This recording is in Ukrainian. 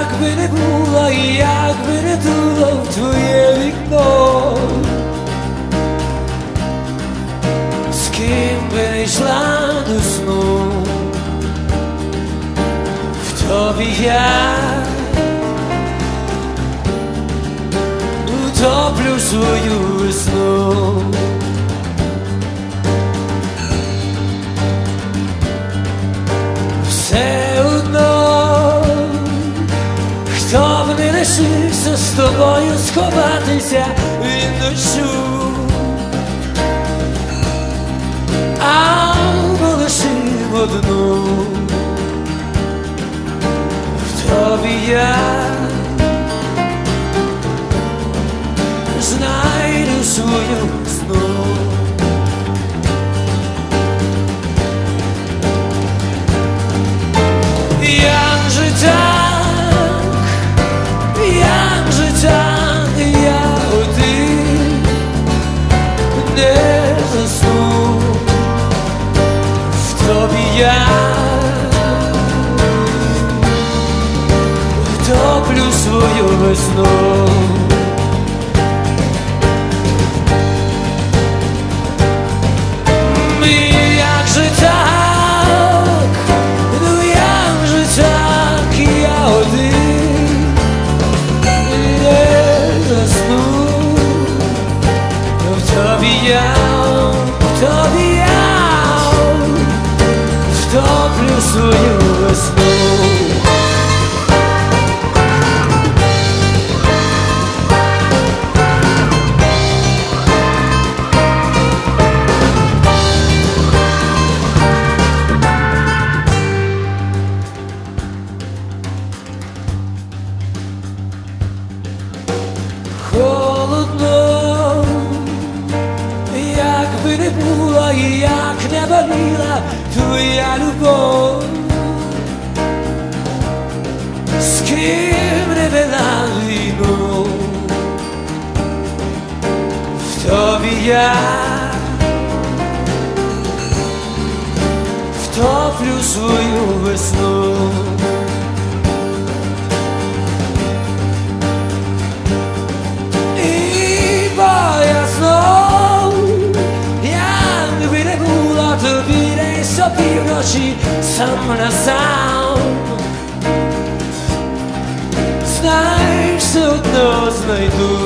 Jakby не було і якби не дуло в твоє вікно, з ким би не йшла до сну, в тобі я утоплю свою весну. Все одно, хто б не лишився з тобою сховатися від дощу, або лишив одну, в тобі я знайду свою весну. Як же так, як же так, я один не засну, в тобі я втоплю свою весну. Як же так, ну як же так, я один не засну, в тобі я втоплю свою весну. Холодно, якби не була і як не боліла твоя любов, з ким не вела війну, в тобі я втоплю свою весну. Півночі сам на сам, знай, все одно знайду